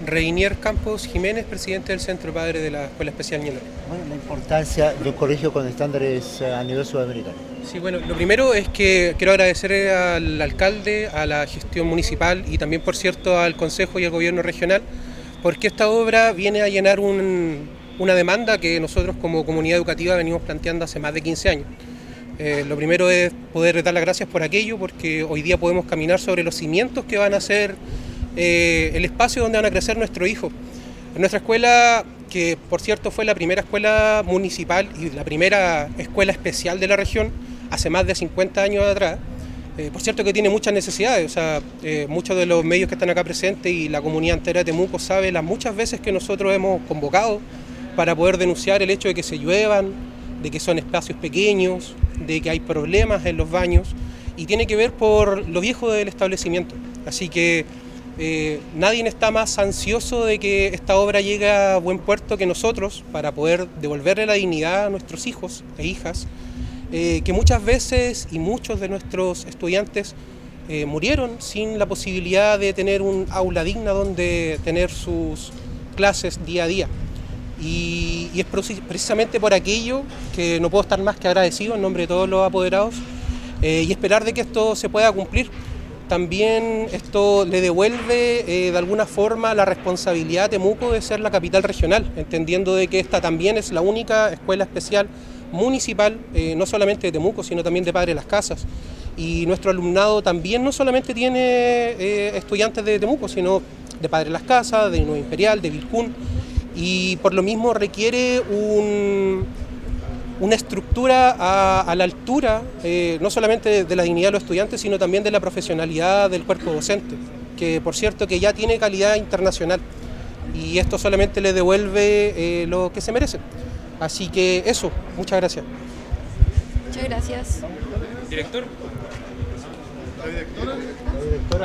Reinier Campos Jiménez, presidente del Centro Padre de la Escuela Especial Ñelor. Bueno, la importancia de un colegio con estándares a nivel sudamericano. Sí, bueno, lo primero es que quiero agradecer al alcalde, a la gestión municipal y también, por cierto, al Consejo y al Gobierno regional, porque esta obra viene a llenar una demanda que nosotros como comunidad educativa venimos planteando hace más de 15 años. Lo primero es poder dar las gracias por aquello, porque hoy día podemos caminar sobre los cimientos que van a ser el espacio donde van a crecer nuestros hijos. En nuestra escuela, que por cierto fue la primera escuela municipal y la primera escuela especial de la región, hace más de 50 años atrás, por cierto que tiene muchas necesidades, muchos de los medios que están acá presentes y la comunidad entera de Temuco sabe las muchas veces que nosotros hemos convocado para poder denunciar el hecho de que se lluevan, de que son espacios pequeños, de que hay problemas en los baños, y tiene que ver por lo viejo del establecimiento. Así que nadie está más ansioso de que esta obra llegue a buen puerto que nosotros, para poder devolverle la dignidad a nuestros hijos e hijas, que muchas veces y muchos de nuestros estudiantes murieron sin la posibilidad de tener un aula digna donde tener sus clases día a día. Y es precisamente por aquello que no puedo estar más que agradecido en nombre de todos los apoderados y esperar de que esto se pueda cumplir. También esto le devuelve de alguna forma la responsabilidad a Temuco de ser la capital regional, entendiendo de que esta también es la única escuela especial municipal, no solamente de Temuco, sino también de Padre Las Casas. Y nuestro alumnado también no solamente tiene estudiantes de Temuco, sino de Padre Las Casas, de Nueva Imperial, de Vilcún, y por lo mismo requiere una estructura a la altura, no solamente de la dignidad de los estudiantes, sino también de la profesionalidad del cuerpo docente, que por cierto que ya tiene calidad internacional, y esto solamente le devuelve lo que se merece. Así que eso, muchas gracias. Muchas gracias. Director. La directora.